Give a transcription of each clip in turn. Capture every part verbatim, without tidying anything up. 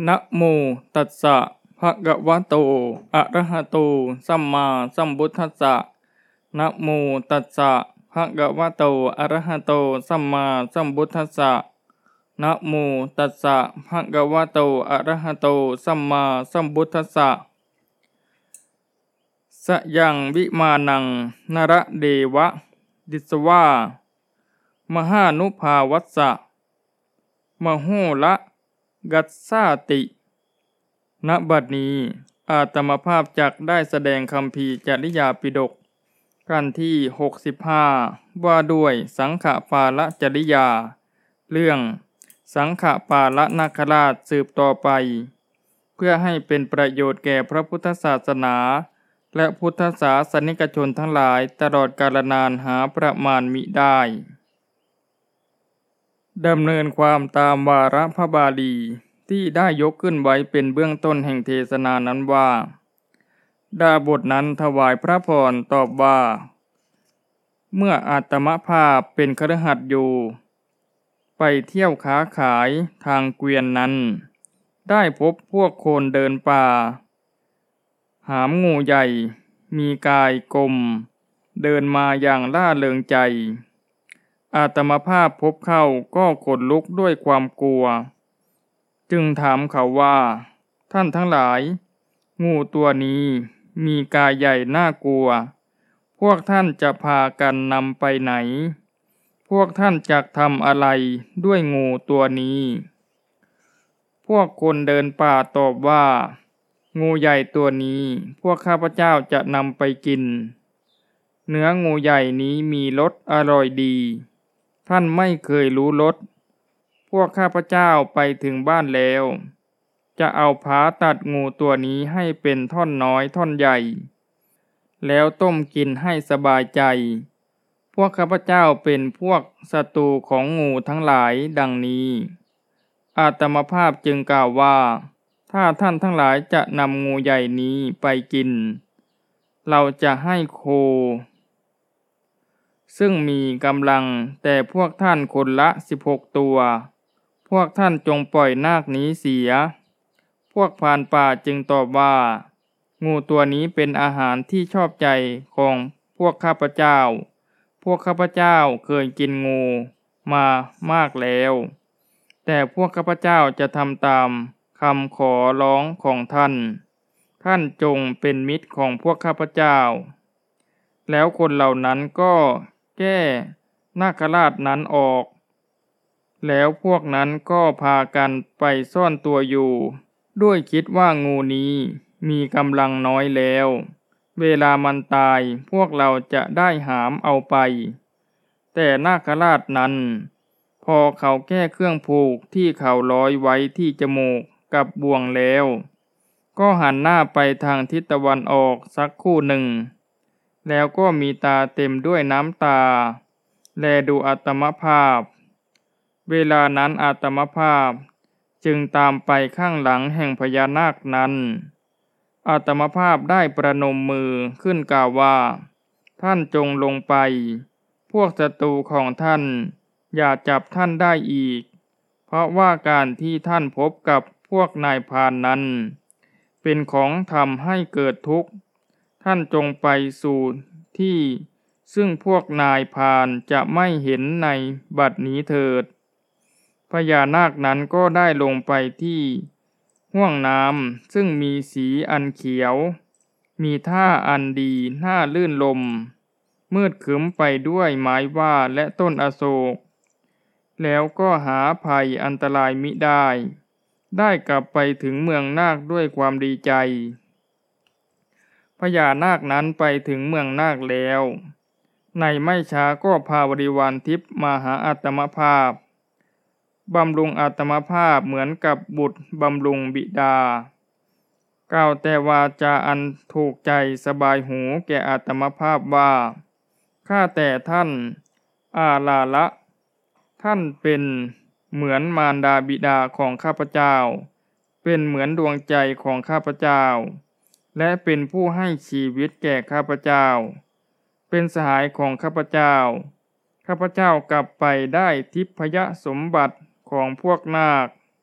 นะโมตัสสะภะคะวะโตอะระหะโตสัมมาสัมพุทธัสสะนะโมตัสสะภะคะวะโตอะระหะโตสัมมาสัมพุทธัสสะนะโมตัสสะภะคะวะโตอะระหะโตสัมมาสัมพุทธัสสะสยังวิมานังนรเดวะดิสวามหานุภาวัสสะมโหละกัสสาติณบัดนี้อาตมาภาพจักได้แสดงคัมภีร์จริยาปิฎกกันที่หกสิบห้าว่าด้วยสังฆปาลจริยาเรื่องสังฆปาลนาคราชสืบต่อไปเพื่อให้เป็นประโยชน์แก่พระพุทธศาสนาและพุทธศาสนิกชนทั้งหลายตลอดกาลนานหาประมาณมิได้ดำเนินความตามวาระพระบาลีที่ได้ยกขึ้นไว้เป็นเบื้องต้นแห่งเทศนานั้นว่าดาบทนั้นถวายพระพรตอบว่าเมื่ออาตมภาพเป็นคฤหัสถ์อยู่ไปเที่ยวค้าขายทางเกวียนนั้นได้พบพวกโคนเดินป่าหามงูใหญ่มีกายกลมเดินมาอย่างล่าเริงใจอาตมภาพพบเข้าก็ขนลุกด้วยความกลัวจึงถามเขาว่าท่านทั้งหลายงูตัวนี้มีกายใหญ่น่ากลัวพวกท่านจะพากันนำไปไหนพวกท่านจะทำอะไรด้วยงูตัวนี้พวกคนเดินป่าตอบว่างูใหญ่ตัวนี้พวกข้าพเจ้าจะนำไปกินเนื้องูใหญ่นี้มีรสอร่อยดีท่านไม่เคยรู้รสพวกข้าพเจ้าไปถึงบ้านแล้วจะเอาผาตัดงูตัวนี้ให้เป็นท่อนน้อยท่อนใหญ่แล้วต้มกินให้สบายใจพวกข้าพเจ้าเป็นพวกศัตรูของงูทั้งหลายดังนี้อาตมภาพจึงกล่าวว่าถ้าท่านทั้งหลายจะนำงูใหญ่นี้ไปกินเราจะให้โคซึ่งมีกำลังแต่พวกท่านคนละสิบหกตัวพวกท่านจงปล่อยนาคนี้เสียพวกพรานป่าจึงตอบว่างูตัวนี้เป็นอาหารที่ชอบใจของพวกข้าพเจ้าพวกข้าพเจ้าเคยกินงูมามากแล้วแต่พวกข้าพเจ้าจะทำตามคำขอร้องของท่านท่านจงเป็นมิตรของพวกข้าพเจ้าแล้วคนเหล่านั้นก็แก้นาคราชนั้นออกแล้วพวกนั้นก็พากันไปซ่อนตัวอยู่ด้วยคิดว่างูนี้มีกำลังน้อยแล้วเวลามันตายพวกเราจะได้หามเอาไปแต่นาคราชนั้นพอเขาแก้เครื่องผูกที่เขาร้อยไว้ที่จมูกกับบ่วงแล้วก็หันหน้าไปทางทิศตะวันออกสักครู่หนึ่งแล้วก็มีตาเต็มด้วยน้ำตาแลดูอาตมภาพเวลานั้นอาตมภาพจึงตามไปข้างหลังแห่งพญานาคนั้นอาตมภาพได้ประนมมือขึ้นกล่าวว่าท่านจงลงไปพวกศัตรูของท่านอย่าจับท่านได้อีกเพราะว่าการที่ท่านพบกับพวกนายพรานนั้นเป็นของทำให้เกิดทุกข์ท่านจงไปสู่ที่ซึ่งพวกนายพรานจะไม่เห็นในบัดนี้เถิดพญานาคนั้นก็ได้ลงไปที่ห้วงน้ำซึ่งมีสีอันเขียวมีท่าอันดีน่าลื่นลมมืดครึ้มไปด้วยไม้ว่าและต้นอโศกแล้วก็หาภัยอันตรายมิได้ได้กลับไปถึงเมืองนาคด้วยความดีใจพญานาคนั้นไปถึงเมืองนาคแล้วในไม่ช้าก็พาบริวารทิพย์มาหาอาตมภาพบำรุงอาตมภาพเหมือนกับบุตรบำรุงบิดากล่าวแต่วาจาอันถูกใจสบายหูแก่อาตมภาพว่าข้าแต่ท่านอาลาละท่านเป็นเหมือนมารดาบิดาของข้าพเจ้าเป็นเหมือนดวงใจของข้าพเจ้าและเป็นผู้ให้ชีวิตแก่ข้าพเจ้าเป็นสหายของข้าพเจ้าข้าพเจ้ากลับไปได้ทิพยสมบัติของพวกนาค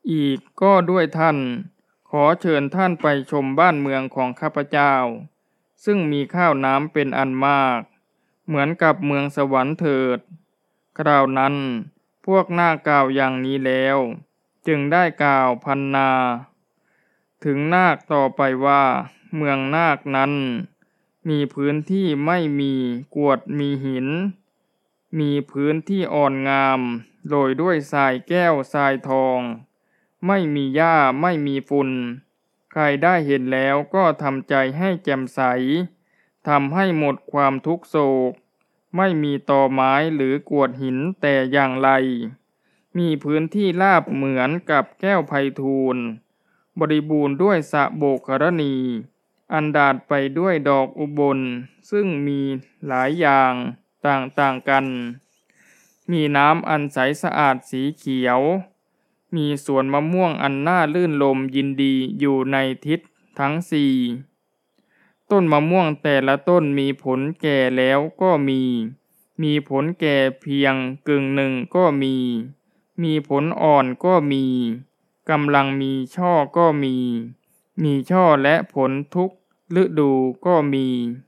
อีกก็ด้วยท่านขอเชิญท่านไปชมบ้านเมืองของข้าพเจ้าซึ่งมีข้าวน้ำเป็นอันมากเหมือนกับเมืองสวรรค์เถิดคราวนั้นพวกนาคกล่าวอย่างนี้แล้วจึงได้กล่าวพรรณนาถึงนาคต่อไปว่าเมืองนาคนั้นมีพื้นที่ไม่มีกรวดมีหินมีพื้นที่อ่อนงามโรยด้วยทรายแก้วทรายทองไม่มีหญ้าไม่มีฝุ่นใครได้เห็นแล้วก็ทำใจให้แจ่มใสทำให้หมดความทุกโศกไม่มีตอไม้หรือกรวดหินแต่อย่างไรมีพื้นที่ราบเหมือนกับแก้วไพฑูรย์บริบูรณ์ด้วยสระโบกรณีอันดาดไปด้วยดอกอุบลซึ่งมีหลายอย่างต่างๆกันมีน้ำอันใสสะอาดสีเขียวมีสวนมะม่วงอันน่าลื่นลมยินดีอยู่ในทิศทั้งสี่ต้นมะม่วงแต่ละต้นมีผลแก่แล้วก็มีมีผลแก่เพียงกึ่งหนึ่งก็มีมีผลอ่อนก็มีกำลังมีช่อก็มีมีช่อและผลทุกฤดูก็มี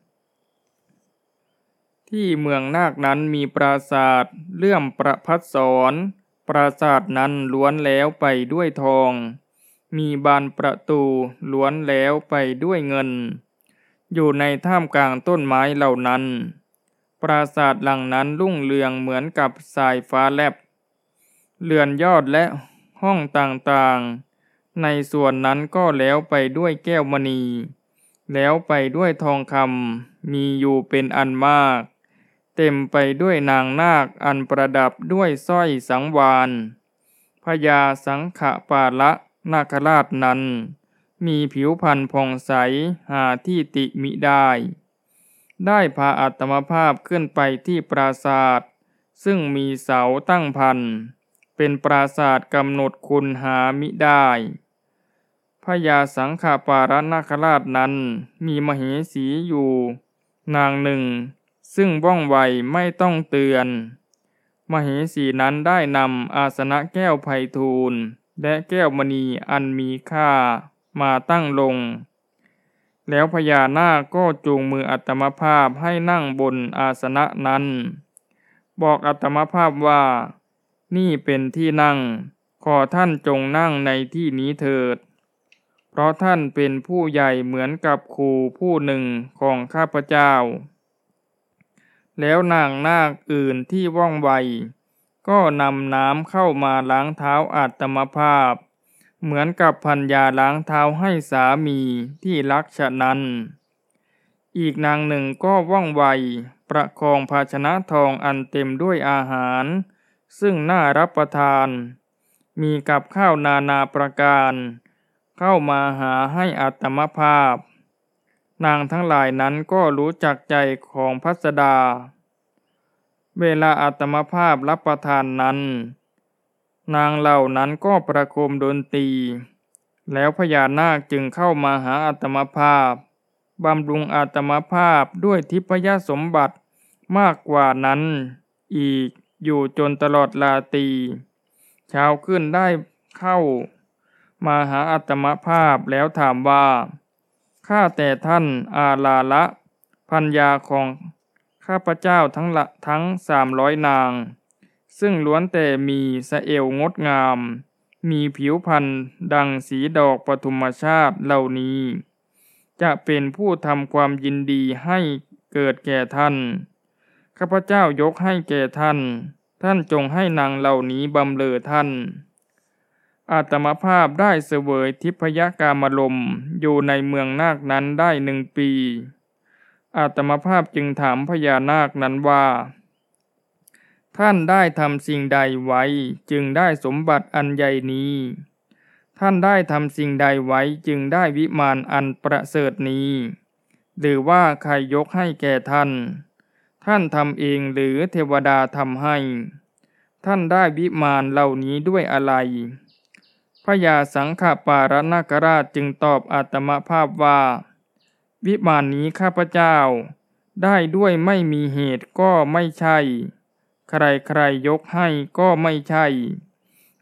ที่เมืองนาคนั้นมีปราสาทเลื่อมประภัสสรปราสาทนั้นล้วนแล้วไปด้วยทองมีบานประตูล้วนแล้วไปด้วยเงินอยู่ในท่ามกลางต้นไม้เหล่านั้นปราสาทหลังนั้นรุ่งเรืองเหมือนกับสายฟ้าแลบเรือนยอดและห้องต่างๆในส่วนนั้นก็แล้วไปด้วยแก้วมณีแล้วไปด้วยทองคำมีอยู่เป็นอันมากเต็มไปด้วยนางนาคอันประดับด้วยสร้อยสังวาลพญาสังขปาละนาคราชนั้นมีผิวพรรณผ่องใสหาที่ติมิได้ได้พาอาตมภาพขึ้นไปที่ปราสาทซึ่งมีเสาตั้งพันเป็นปราสาทกำหนดคุณหามิได้พญาสังขปาละนาคราชนั้นมีมเหสีอยู่นางหนึ่งซึ่งว่องไวไม่ต้องเตือนมเหสีนั้นได้นำอาสนะแก้วไพฑูรย์และแก้วมณีอันมีค่ามาตั้งลงแล้วพญานาคก็จูงมืออาตมภาพให้นั่งบนอาสนะนั้นบอกอาตมภาพว่านี่เป็นที่นั่งขอท่านจงนั่งในที่นี้เถิดเพราะท่านเป็นผู้ใหญ่เหมือนกับครูผู้หนึ่งของข้าพเจ้าแล้วนางนาคอื่นที่ว่องไวก็นำน้ำเข้ามาล้างเท้าอาตมภาพเหมือนกับภรรยาล้างเท้าให้สามีที่รักฉะนั้นอีกนางหนึ่งก็ว่องไวประคองภาชนะทองอันเต็มด้วยอาหารซึ่งน่ารับประทานมีกับข้าวนานาประการเข้ามาหาให้อาตมภาพนางทั้งหลายนั้นก็รู้จักใจของพัสดาเวลาอาตมภาพรับประทานนั้นนางเหล่านั้นก็ประโคมดนตรีแล้วพญานาคจึงเข้ามาหาอาตมภาพบำรุงอาตมภาพด้วยทิพยสมบัติมากกว่านั้นอีกอยู่จนตลอดราตรีเช้าขึ้นได้เข้ามาหาอาตมภาพแล้วถามว่าข้าแต่ท่านอาลาละภรรยาของข้าพเจ้าทั้งละทั้งสามร้อยนางซึ่งล้วนแต่มีสะเอวงดงามมีผิวพรรณดังสีดอกปฐุมชาติเหล่านี้จะเป็นผู้ทำความยินดีให้เกิดแก่ท่านข้าพเจ้ายกให้แก่ท่านท่านจงให้นางเหล่านี้บำเรอท่านอาตมภาพได้เสวยทิพยกามลมอยู่ในเมืองนาคนั้นได้หนึ่งปีอาตมภาพจึงถามพญานาคนั้นว่าท่านได้ทำสิ่งใดไว้จึงได้สมบัติอันใหญ่นี้ท่านได้ทำสิ่งใดไว้จึงได้วิมานอันประเสริฐนี้หรือว่าใครยกให้แก่ท่านท่านทำเองหรือเทวดาทำให้ท่านได้วิมานเหล่านี้ด้วยอะไรพญาสังขปาละนาคราชจึงตอบอาตมภาพว่าวิมานนี้ข้าพเจ้าได้ด้วยไม่มีเหตุก็ไม่ใช่ใครๆยกให้ก็ไม่ใช่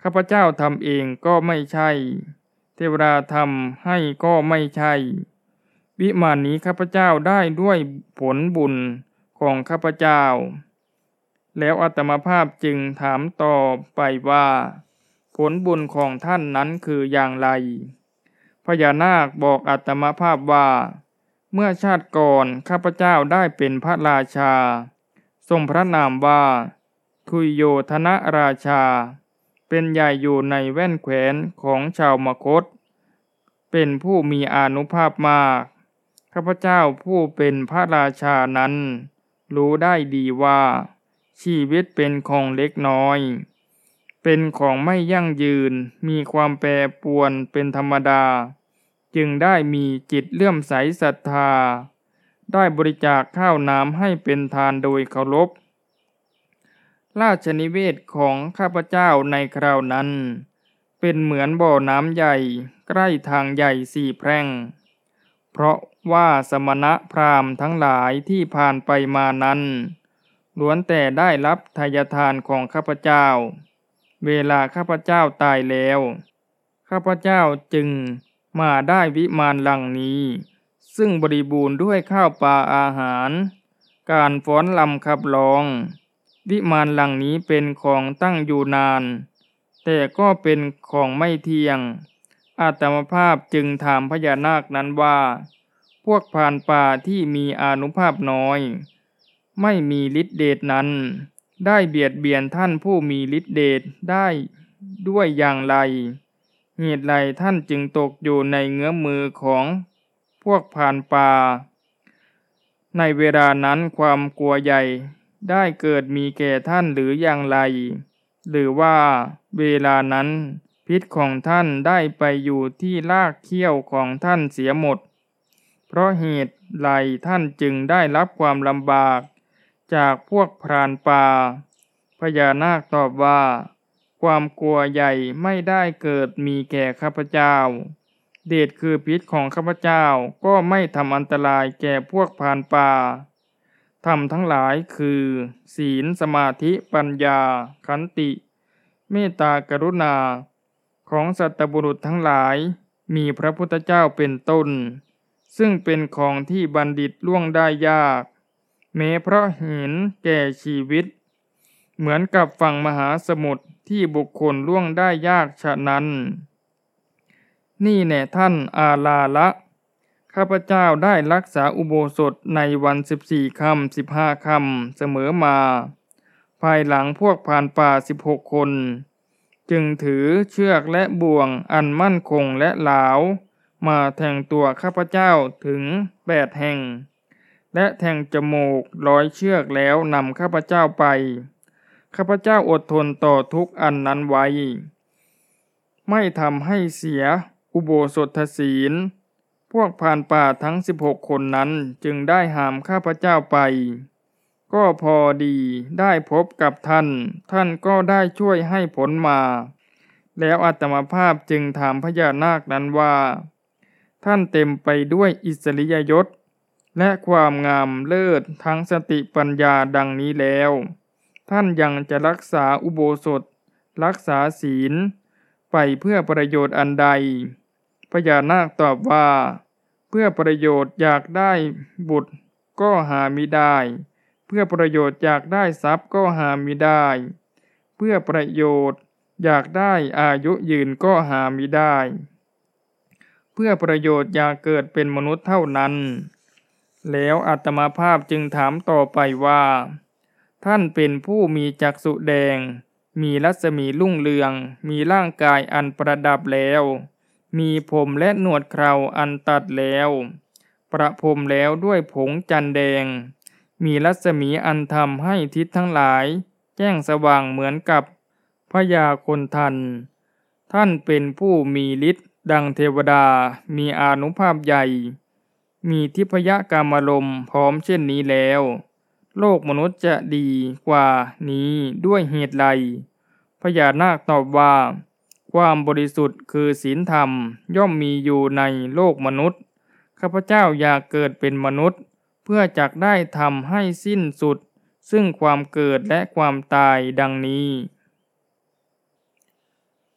ข้าพเจ้าทำเองก็ไม่ใช่เทวดาทำให้ก็ไม่ใช่วิมานนี้ข้าพเจ้าได้ด้วยผลบุญของข้าพเจ้าแล้วอาตมาภาพจึงถามต่อไปว่าผลบุญของท่านนั้นคืออย่างไรพญานาคบอกอาตมาภาพว่าเมื่อชาติก่อนข้าพเจ้าได้เป็นพระราชาทรงพระนามว่าทุยโยธนราชาเป็นใหญ่อยู่ในแว่นแคว้นของชาวมคธเป็นผู้มีอานุภาพมากข้าพเจ้าผู้เป็นพระราชานั้นรู้ได้ดีว่าชีวิตเป็นของเล็กน้อยเป็นของไม่ยั่งยืนมีความแปรปรวนเป็นธรรมดาจึงได้มีจิตเลื่อมใสศรัทธาได้บริจาคข้าวน้ำให้เป็นทานโดยเคารพราชนิเวศของข้าพเจ้าในคราวนั้นเป็นเหมือนบ่อน้ำใหญ่ใกล้ทางใหญ่สี่แพร่งเพราะว่าสมณพราหมณ์ทั้งหลายที่ผ่านไปมานั้นล้วนแต่ได้รับทายทานของข้าพเจ้าเวลาข้าพเจ้าตายแล้วข้าพเจ้าจึงมาได้วิมานหลังนี้ซึ่งบริบูรณ์ด้วยข้าวปลาอาหารการฟ้อนรำขับร้องวิมานหลังนี้เป็นของตั้งอยู่นานแต่ก็เป็นของไม่เที่ยงอาตมาภาพจึงถามพญานาคนั้นว่าพวกพรานป่าที่มีอานุภาพน้อยไม่มีฤทธิเดชนั้นได้เบียดเบียนท่านผู้มีฤทธิเดชได้ด้วยอย่างไรเหตุไรท่านจึงตกอยู่ในเงื้อมมือของพวกพรานป่าในเวลานั้นความกลัวใหญ่ได้เกิดมีแก่ท่านหรืออย่างไรหรือว่าเวลานั้นพิษของท่านได้ไปอยู่ที่รากเขี้ยวของท่านเสียหมดเพราะเหตุไรท่านจึงได้รับความลำบากจากพวกพรานป่าพญานาคตอบว่าความกลัวใหญ่ไม่ได้เกิดมีแก่ข้าพเจ้าเดชคือพิษของข้าพเจ้าก็ไม่ทำอันตรายแก่พวกพรานป่าธรรมทั้งหลายคือศีลสมาธิปัญญาขันติเมตตากรุณาของสัตบุรุษทั้งหลายมีพระพุทธเจ้าเป็นต้นซึ่งเป็นของที่บัณฑิตล่วงได้ยากแม้เพราะเห็นแก่ชีวิตเหมือนกับฝั่งมหาสมุทรที่บุคคลล่วงได้ยากฉะนั้นนี่แน่ท่านอาลาละข้าพเจ้าได้รักษาอุโบสถในวันสิบสี่ค่ำสิบห้าค่ำเสมอมาภายหลังพวกพรานป่าสิบหกคนจึงถือเชือกและบ่วงอันมั่นคงและหลาวมาแทงตัวข้าพเจ้าถึงแปดแห่งและแทงจมูกร้อยเชือกแล้วนำข้าพเจ้าไปข้าพเจ้าอดทนต่อทุกข์อันนั้นไว้ไม่ทำให้เสียอุโบสถศีลพวกพรานป่าทั้งสิบหกคนนั้นจึงได้หามข้าพเจ้าไปก็พอดีได้พบกับท่านท่านก็ได้ช่วยให้ผลมาแล้วอาตมาภาพจึงถามพญานาคนั้นว่าท่านเต็มไปด้วยอิสริยยศและความงามเลิศทั้งสติปัญญาดังนี้แล้วท่านยังจะรักษาอุโบสถรักษาศีลไปเพื่อประโยชน์อันใดพญานาคตอบว่าเพื่อประโยชน์อยากได้บุตรก็หามิได้เพื่อประโยชน์อยากได้ทรัพย์ก็หามิได้เพื่อประโยชน์อยากได้อายุยืนก็หามิได้เพื่อประโยชน์อยากเกิดเป็นมนุษย์เท่านั้นแล้วอาตมาภาพจึงถามต่อไปว่าท่านเป็นผู้มีจักษุแดงมีรัศมีรุ่งเรืองมีร่างกายอันประดับแล้วมีผมและหนวดเคราอันตัดแล้วประพรมแล้วด้วยผงจันแดงมีรัศมีอันทำให้ทิศทั้งหลายแจ้งสว่างเหมือนกับพญาคนทันท่านเป็นผู้มีฤทธิ์ดังเทวดามีอานุภาพใหญ่มีทิพยกามารมณ์พร้อมเช่นนี้แล้วโลกมนุษย์จะดีกว่านี้ด้วยเหตุใดพญานาคตอบว่าความบริสุทธิ์คือศีลธรรมย่อมมีอยู่ในโลกมนุษย์ข้าพเจ้าอยากเกิดเป็นมนุษย์เพื่อจักได้ทำให้สิ้นสุดซึ่งความเกิดและความตายดังนี้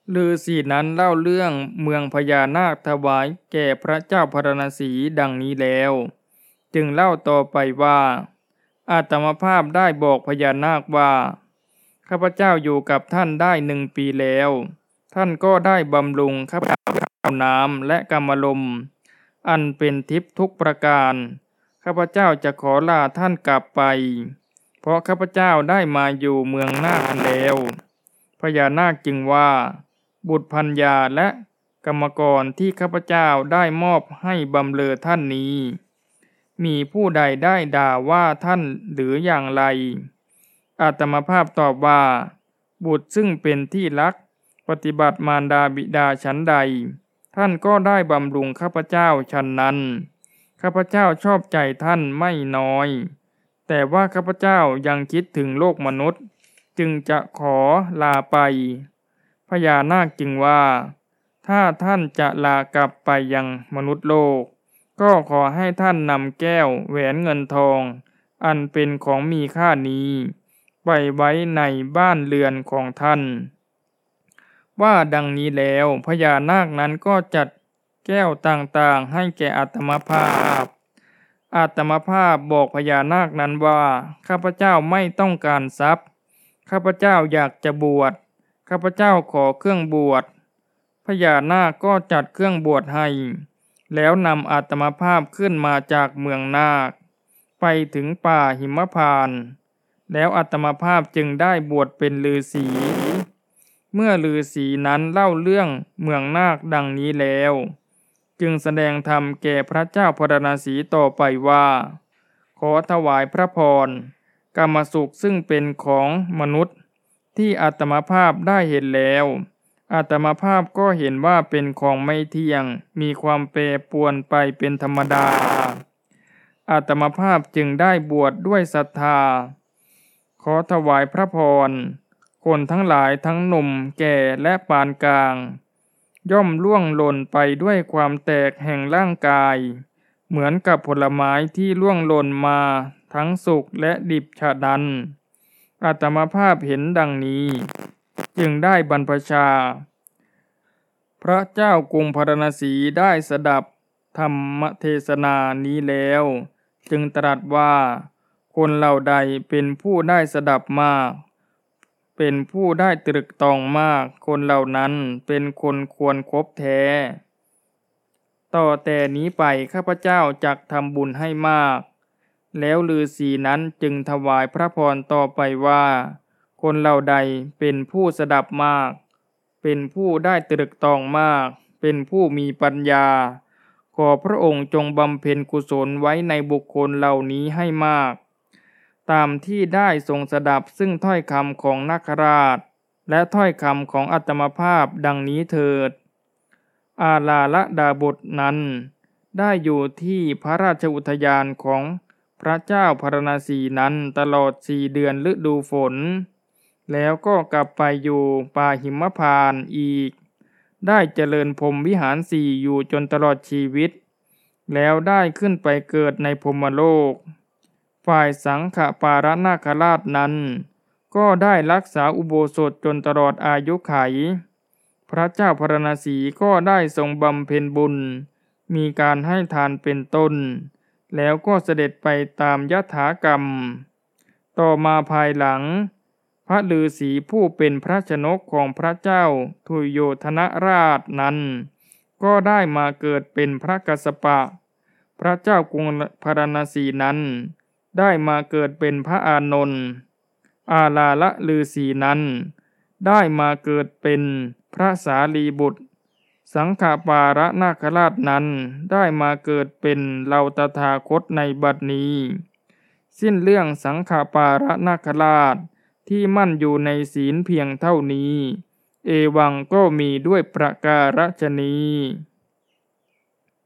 ฤาษีนั้นเล่าเรื่องเมืองพญานาคถวายแก่พระเจ้าพาราณสีดังนี้แล้วจึงเล่าต่อไปว่าอาตมาภาพได้บอกพญานาคว่าข้าพเจ้าอยู่กับท่านได้หนึ่งปีแล้วท่านก็ได้บำรุงข้าพเจ้าด้วยน้ำและกำมะลมอันเป็นทิพย์ทุกประการข้าพเจ้าจะขอลาท่านกลับไปเพราะข้าพเจ้าได้มาอยู่เมืองนาคแล้วพญานาคจึงว่าบุตรภรรยาและกรรมกรที่ข้าพเจ้าได้มอบให้บำเรอท่านนี้มีผู้ใดได้ด่าว่าท่านหรืออย่างไรอาตมาภาพตอบว่าบุตรซึ่งเป็นที่รักปฏิบัติมารดาบิดาฉันใดท่านก็ได้บำรุงข้าพเจ้าฉันนั้นข้าพเจ้าชอบใจท่านไม่น้อยแต่ว่าข้าพเจ้ายังคิดถึงโลกมนุษย์จึงจะขอลาไปพญานาคจึงว่าถ้าท่านจะลากลับไปยังมนุษย์โลกก็ขอให้ท่านนำแก้วแหวนเงินทองอันเป็นของมีค่านี้ไปไว้ในบ้านเรือนของท่านว่าดังนี้แล้วพญานาคนั้นก็จัดแก้วต่างๆให้แก่อาตมาภาพอาตมาภาพบอกพญานาคนั้นว่าข้าพเจ้าไม่ต้องการทรัพย์ข้าพเจ้าอยากจะบวชข้าพเจ้าขอเครื่องบวชพญานาคก็จัดเครื่องบวชให้แล้วนำอาตมาภาพขึ้นมาจากเมืองนาคไปถึงป่าหิมพานต์แล้วอาตมาภาพจึงได้บวชเป็นฤาษีเมื่อฤาษีนั้นเล่าเรื่องเมืองนาคดังนี้แล้วจึงแสดงธรรมแก่พระเจ้าพาราณสีต่อไปว่าขอถวายพระพรกามสุขซึ่งเป็นของมนุษย์ที่อาตมาภาพได้เห็นแล้วอาตมาภาพก็เห็นว่าเป็นของไม่เที่ยงมีความแปรปรวนไปเป็นธรรมดาอาตมาภาพจึงได้บวชดด้วยศรัทธาขอถวายพระพรคนทั้งหลายทั้งหนุ่มแก่และปานกลางย่อมล่วงหล่นไปด้วยความแตกแห่งร่างกายเหมือนกับผลไม้ที่ล่วงหล่นมาทั้งสุกและดิบฉะนั้นอาตมาภาพเห็นดังนี้จึงได้บรรพชาพระเจ้ากรุงพาราณสีได้สดับธรรมเทศนานี้แล้วจึงตรัสว่าคนเหล่าใดเป็นผู้ได้สดับมากเป็นผู้ได้ตรึกตรองมากคนเหล่านั้นเป็นคนควรคบแท้ต่อแต่นี้ไปข้าพเจ้าจักทำบุญให้มากแล้วฤาษีนั้นจึงถวายพระพรต่อไปว่าคนเหล่าใดเป็นผู้สดับมากเป็นผู้ได้ตรึกตรองมากเป็นผู้มีปัญญาขอพระองค์จงบำเพ็ญกุศลไว้ในบุคคลเหล่านี้ให้มากตามที่ได้ทรงสดับซึ่งถ้อยคำของนาคราชและถ้อยคำของอาตมาภาพดังนี้เถิดอาลาละดาบทนั้นได้อยู่ที่พระราชอุทยานของพระเจ้าพาราณสีนั้นตลอดสี่เดือนฤดูฝนแล้วก็กลับไปอยู่ป่าหิมพานต์อีกได้เจริญพรหมวิหารสี่อยู่จนตลอดชีวิตแล้วได้ขึ้นไปเกิดในพรหมโลกฝ่ายสังฆปารนาคราชนั้นก็ได้รักษาอุโบสถจนตลอดอายุไขพระเจ้าพาราณสีก็ได้ทรงบำเพ็ญบุญมีการให้ทานเป็นต้นแล้วก็เสด็จไปตามยถากรรมต่อมาภายหลังพระฤาษีผู้เป็นพระชนกของพระเจ้าทุโยธนราชนั้นก็ได้มาเกิดเป็นพระกัสสปะพระเจ้ากรุงพาราณสีนั้นได้มาเกิดเป็นพระอานนท์อาลาละฤาษีนั้นได้มาเกิดเป็นพระสารีบุตรสังฆปารนาคราชนั้นได้มาเกิดเป็นเราตถาคตในบัดนี้สิ้นเรื่องสังฆปารนาคราชที่มั่นอยู่ในศีลเพียงเท่านี้เอวังก็มีด้วยประการฉนี้